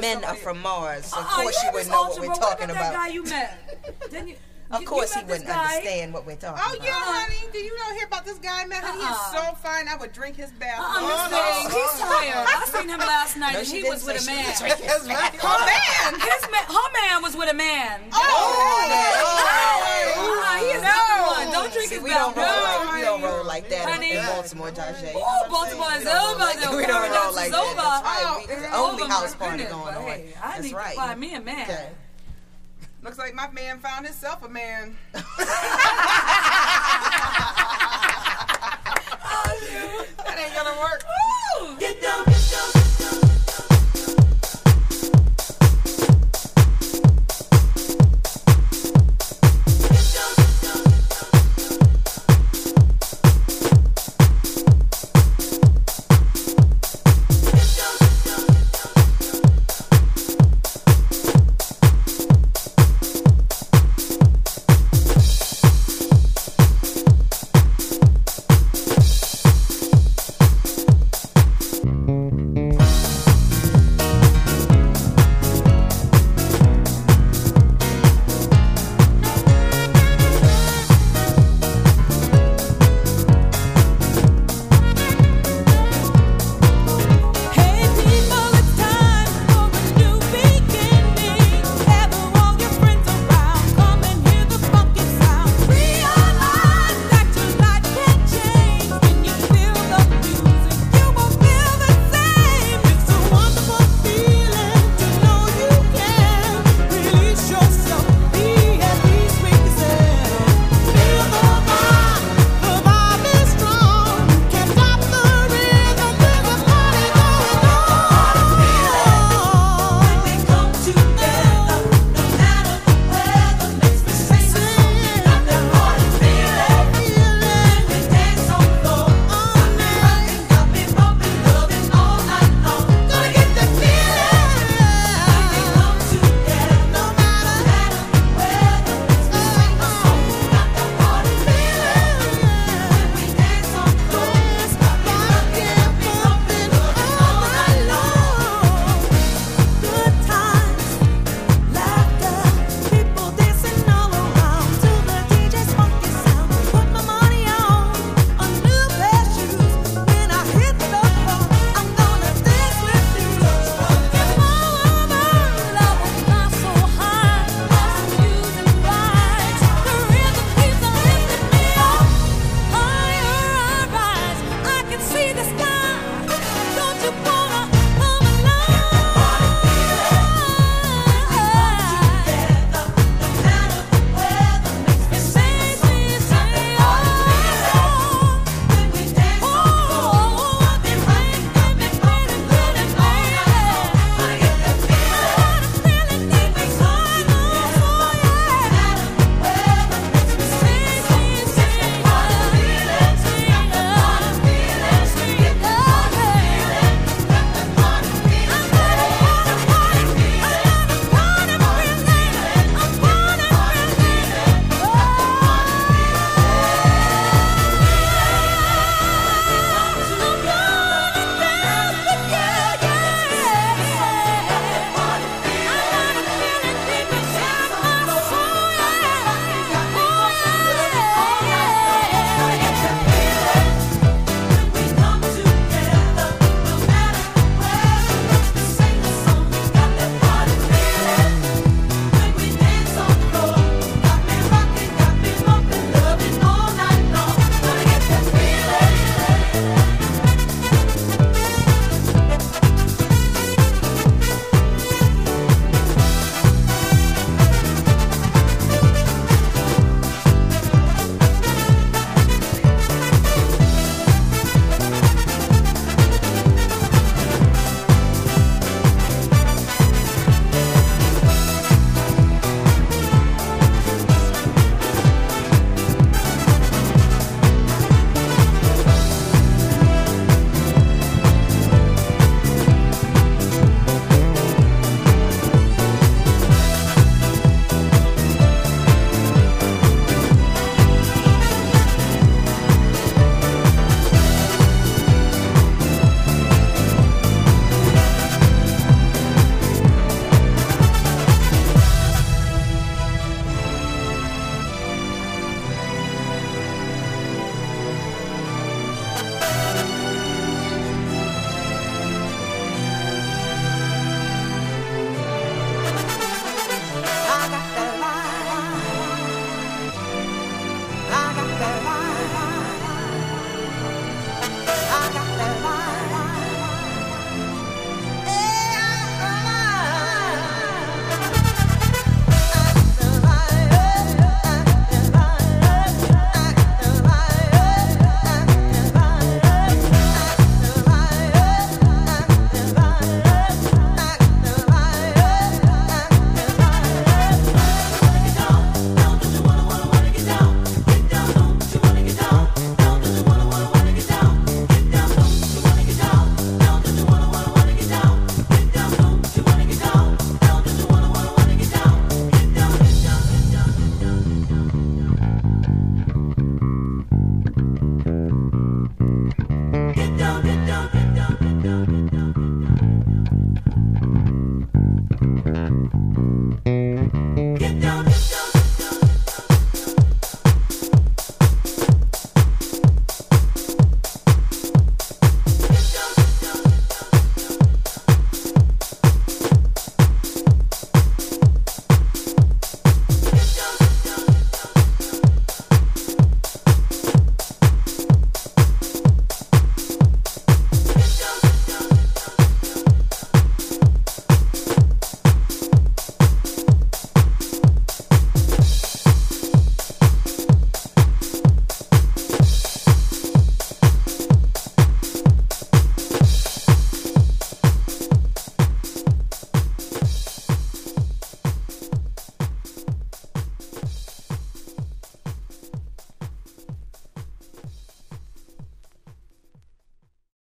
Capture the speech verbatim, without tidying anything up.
men somebody. are from Mars. So of Uh-uh, course you you wouldn't know what ultra, we're bro. talking What about. that guy you met? Didn't you? Of you- course you he met this wouldn't guy? understand what we're talking Oh about. yeah, honey. Do you not hear about this guy, man? Honey, Uh-uh. He's so fine. I would drink his bath. Uh-uh, Oh, Miss no. Thing, he's tired. I seen him last night No, and she he didn't was with a say she man. was drinking his bath. Oh man. His man, her man was with a man. Oh, Uh-uh, he is no. not the one. Don't drink See, his we don't roll bath. like we don't roll like that in- Honey. in Baltimore, Tajay. Oh, Baltimore is over. The We don't roll paradise like is that. over. That's right. Oh, We- It's the Oh, only my house party goodness, going but on. hey, I That's need right. to find me a man. Okay. Looks like my man found himself a man. Oh, That ain't gonna work. Woo! Get down.